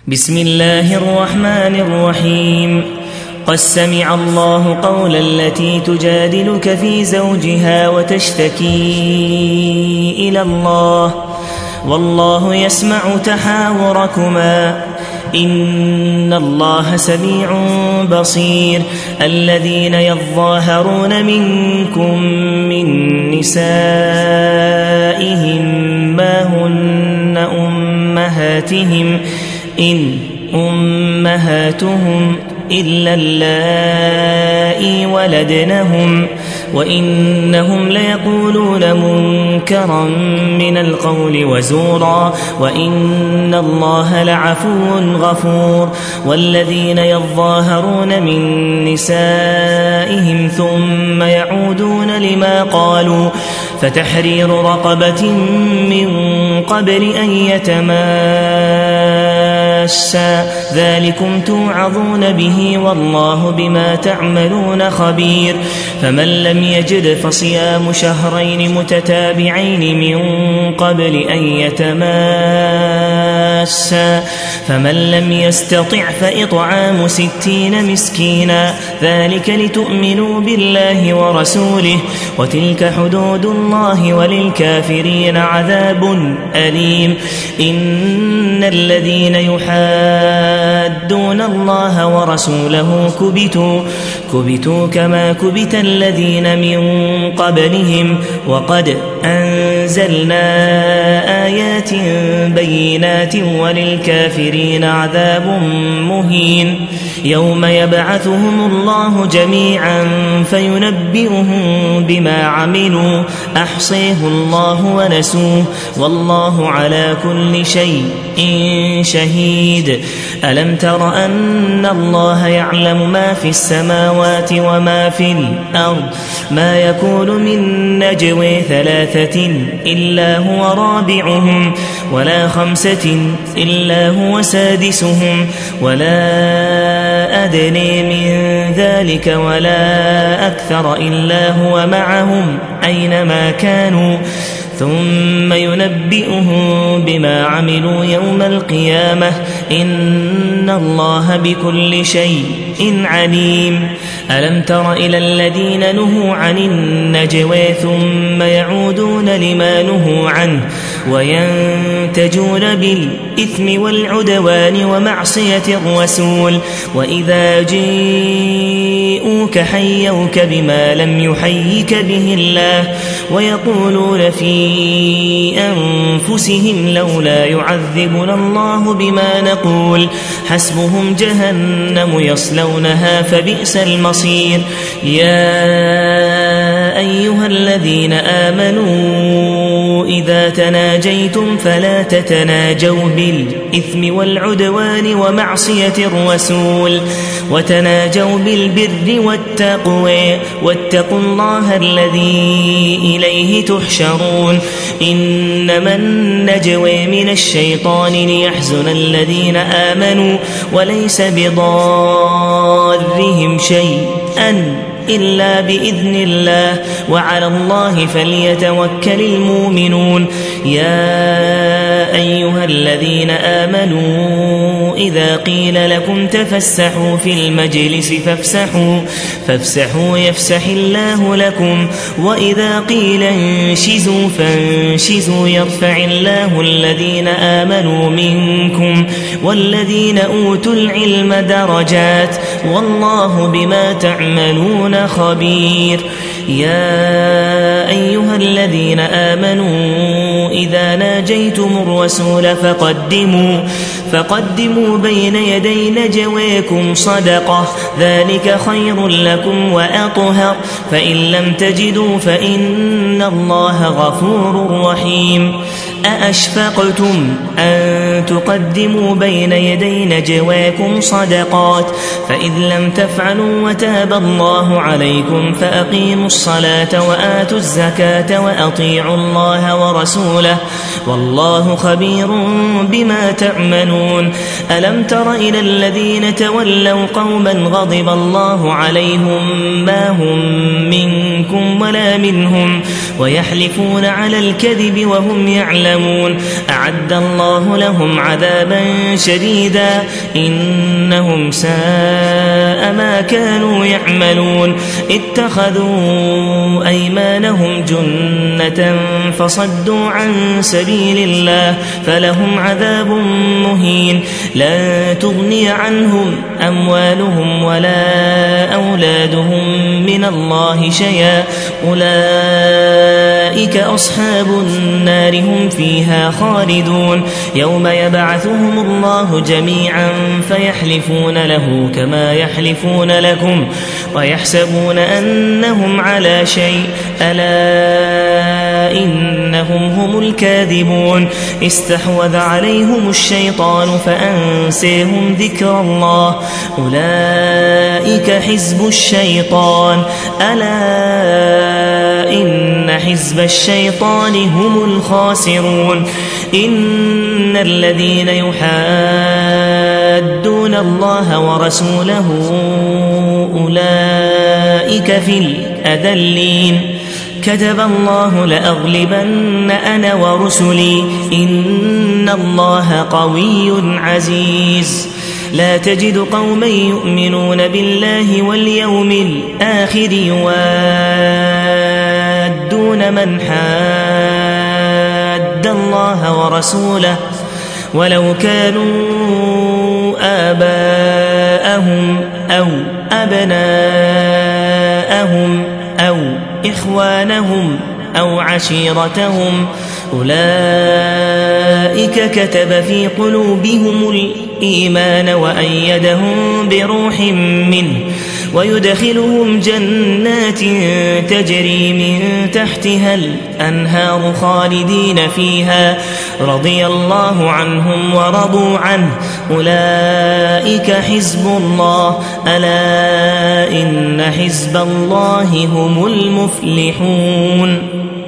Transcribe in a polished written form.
بسم الله الرحمن الرحيم. قد سمع الله قول التي تجادلك في زوجها وتشتكي إلى الله والله يسمع تحاوركما إن الله سميع بصير. الذين يظاهرون منكم من نسائهم ما هن أمهاتهم إن أمهاتهم إلا اللائي ولدنهم وإنهم ليقولون منكرا من القول وزورا وإن الله لعفو غفور. والذين يظاهرون من نسائهم ثم يعودون لما قالوا فتحرير رقبة من قبل أن يتماسا ذلكم توعظون به والله بما تعملون خبير. فمن لم يجد فصيام شهرين متتابعين من قبل أن يتماسا فمن لم يستطع فإطعام 60 مسكينا ذلك لتؤمنوا بالله ورسوله وتلك حدود الله وللكافرين عذاب أليم. إن الذين يحادون الله ورسوله كبتوا كما كبت الذين من قبلهم وقد أنزلنا آيات بينات وللكافرين عذاب مهين. يوم يبعثهم الله جميعا فينبئهم بما عملوا أحصيه الله ونسوه والله على كل شيء شهيد. ألم تر أن الله يعلم ما في السماوات وما في الأرض ما يكون من نجوى 3 إلا هو رابعهم ولا 5 إلا هو سادسهم ولا أدنى من ذلك ولا أكثر إلا هو معهم أينما كانوا ثم ينبئهم بما عملوا يوم القيامة إن الله بكل شيء عليم. ألم تر إلى الذين نهوا عن النجوى ثم يعودون لما نهوا عنه وينتجون بالإثم والعدوان ومعصية الرسول وإذا جاءوك حيوك بما لم يحيك به الله ويقولون في أنفسهم لولا يعذبنا الله بما نقول حسبهم جهنم يصلونها فبئس المصير. يا أيها الذين آمنوا إذا تناجيتم فلا تتناجوا بالإثم والعدوان ومعصية الرسول وتناجوا بالبر والتقوى واتقوا الله الذي إليه تحشرون. إنما النجوى من الشيطان ليحزن الذين آمنوا وليس بضارهم شيئا إلا بإذن الله وعلى الله فليتوكل المؤمنون. يا أيها الذين آمنوا إذا قيل لكم تفسحوا في المجلس فافسحوا يفسح الله لكم وإذا قيل انشزوا فانشزوا يرفع الله الذين آمنوا منكم والذين أوتوا العلم درجات والله بما تعملون خبير. يا أيها الذين آمنوا إذا ناجيتم الرسول فقدموا بين يدي نجواكم صدقة ذلك خير لكم وأطهر فإن لم تجدوا فإن الله غفور رحيم. أأشفقتم أن تقدموا بين يدي نجواكم صدقات فإذ لم تفعلوا وتاب الله عليكم فأقيموا الصلاة وآتوا الزكاة وأطيعوا الله ورسوله والله خبير بما تعملون. ألم تر إلى الذين تولوا قوما غضب الله عليهم ما هم منكم ولا منهم ويحلفون على الكذب وهم يعلمون أعد الله لهم عذابا شديدا إنهم ساء ما كانوا يعملون اتخذوا أيمانهم جنة فصدوا عن سبيل الله فلهم عذاب مهين لا تغني عنهم أموالهم ولا أولادهم من الله شيئا أولئك أصحاب النار هم فيها خالدون يوم يبعثهم الله جميعا فيحلفون له كما يحلفون لكم ويحسبون أنهم على شيء ألا إنهم هم الكاذبون استحوذ عليهم الشيطان فأنسيهم ذكر الله أولئك حزب الشيطان ألا إن حزب الشيطان هم الخاسرون إن الذين يحادون الله ورسوله أولئك في الأذلين كتب الله لأغلبن أنا ورسلي إن الله قوي عزيز لا تجد قوما يؤمنون بالله واليوم الآخر يوادون من حاد الله ورسوله ولو كانوا آباءهم أو أبناءهم أو إخوانهم أو عشيرتهم أولئك كتب في قلوبهم الإيمان وأيدهم بروح منه ويدخلهم جنات تجري من تحتها الأنهار خالدين فيها رضي الله عنهم ورضوا عنه أولئك حزب الله ألا إن حزب الله هم المفلحون